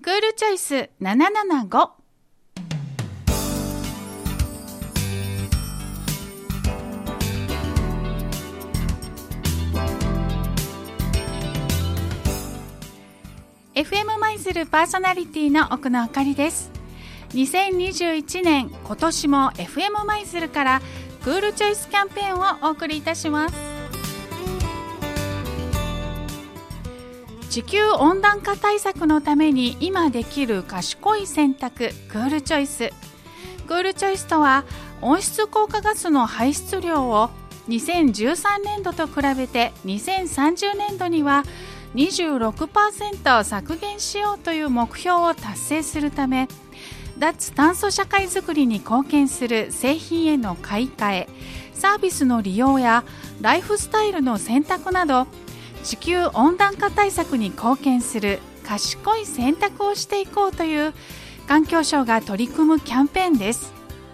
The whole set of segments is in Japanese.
クールチョイス775。FM 舞鶴パーソナリティの奥野あかりです。2021年今年も FM 舞鶴からクールチョイスキャンペーンをお送りいたします。地球温暖化対策のために今できる賢い選択、クールチョイス。クールチョイスとは温室効果ガスの排出量を2013年度と比べて2030年度には26% 削減しようという目標を達成するため、脱炭素社会づくりに貢献する製品への買い替え、サービスの利用やライフスタイルの選択など、地球温暖化対策に貢献する賢い選択をしていこうという環境省が取り組むキャンペーンです。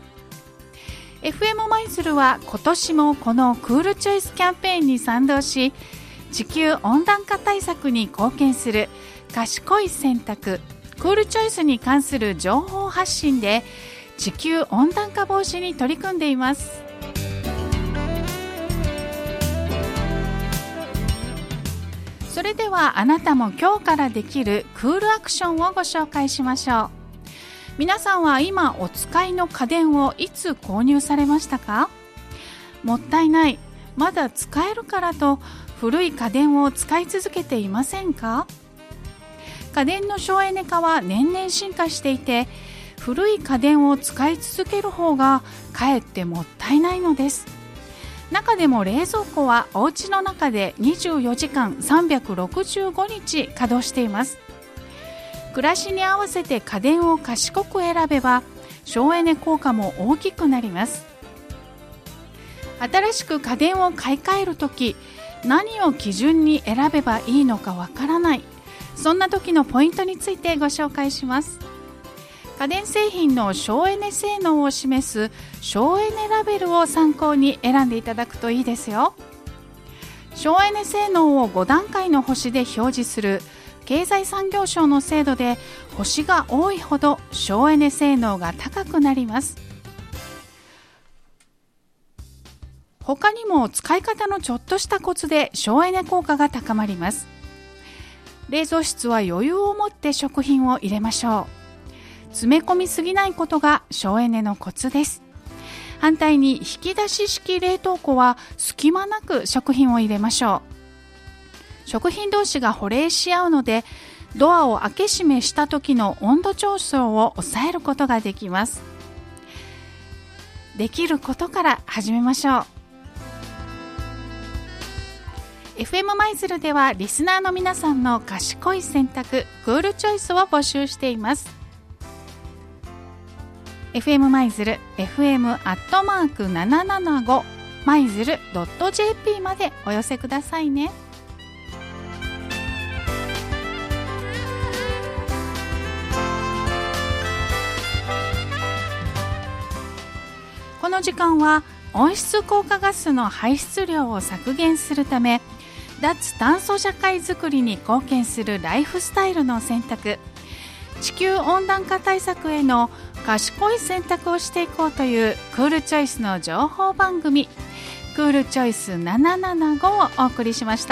FM 舞鶴は今年もこのクールチョイスキャンペーンに賛同し、地球温暖化対策に貢献する賢い選択、クールチョイスに関する情報発信で地球温暖化防止に取り組んでいます。それではあなたも今日からできるクールアクションをご紹介しましょう。皆さんは今お使いの家電をいつ購入されましたか？もったいない、まだ使えるからと古い家電を使い続けていませんか？家電の省エネ化は年々進化していて、古い家電を使い続ける方がかえってもったいないのです。中でも冷蔵庫はお家の中で24時間365日稼働しています。暮らしに合わせて家電を賢く選べば省エネ効果も大きくなります。新しく家電を買い替えるとき、何を基準に選べばいいのかわからない、そんな時のポイントについてご紹介します。家電製品の省エネ性能を示す省エネラベルを参考に選んでいただくといいですよ。省エネ性能を5段階の星で表示する経済産業省の制度で、星が多いほど省エネ性能が高くなります。他にも使い方のちょっとしたコツで省エネ効果が高まります。冷蔵室は余裕を持って食品を入れましょう。詰め込みすぎないことが省エネのコツです。反対に引き出し式冷凍庫は隙間なく食品を入れましょう。食品同士が保冷し合うので、ドアを開け閉めした時の温度上昇を抑えることができます。できることから始めましょう。FM 舞鶴ではリスナーの皆さんの賢い選択、クールチョイスを募集しています。FM 舞鶴 FM@775 舞鶴 .jp までお寄せくださいね。この時間は温室効果ガスの排出量を削減するため、脱炭素社会づくりに貢献するライフスタイルの選択、地球温暖化対策への賢い選択をしていこうというクールチョイスの情報番組、クールチョイス775をお送りしました。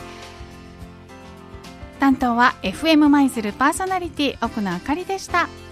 担当は FM 舞鶴パーソナリティ奥野あかりでした。